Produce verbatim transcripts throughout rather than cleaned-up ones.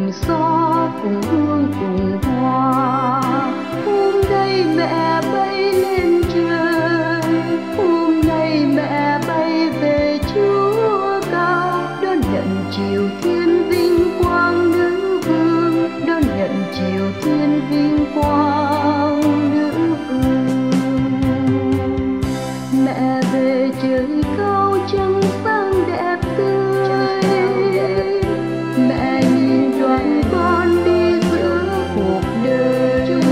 cùng gió cùng hương cùng hoa. Hôm nay mẹ bay lên trời, hôm nay mẹ bay về Chúa cao, đón nhận triều thiên vinh quang nữ vương, đón nhận triều thiên vinh quang nữ vương. Mẹ về trời cao trăng sáng đẹp tươi, mẹ nhìn đoàn con đi giữa cuộc đời.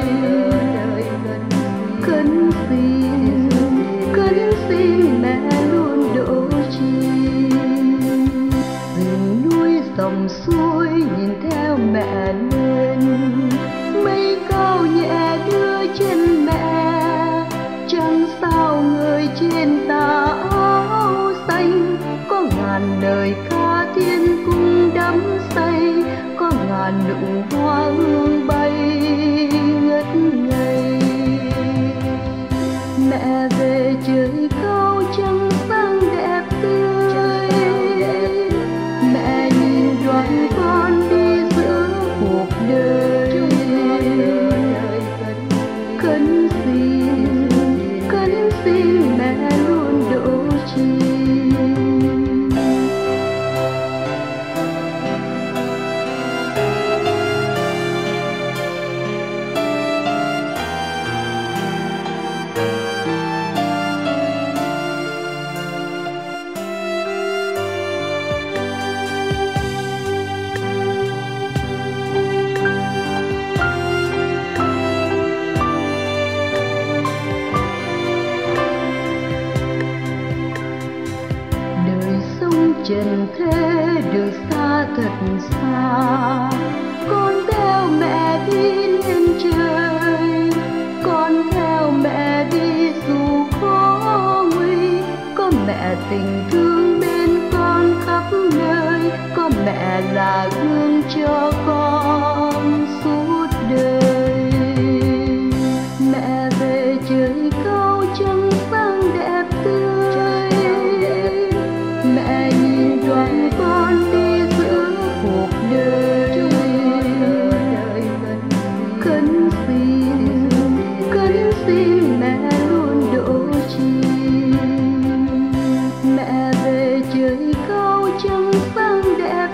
Khấn xin, khấn xin mẹ luôn độ trì, rừng núi dòng suối nhìn theo mẹ lên, mây cao nhẹ đưa chân mẹ, trăng sao người trên tà áo xanh. Có ngàn lời ca thiên cung đắm say, có ngàn nụ hoa hương bay ngất ngây. Mẹ về trời cao trăng sáng đẹp tươi, mẹ nhìn đoàn con đi giữa cuộc đời. Khấn xin, khấn xin mẹ luôn độ trì. Trần thế đường xa thật xa, con theo mẹ đi lên trời, con theo mẹ đi dù khó nguy. Có mẹ tình thương bên con khắp nơi, có mẹ là gương cho con suốt đời. Mẹ về trời cao trăng sáng đẹp tươi, mẹ nhìn đoàn con đi giữa cuộc đời. Khấn xin, khấn xin mẹ luôn độ trì, mẹ về trời cao trăng sáng đẹp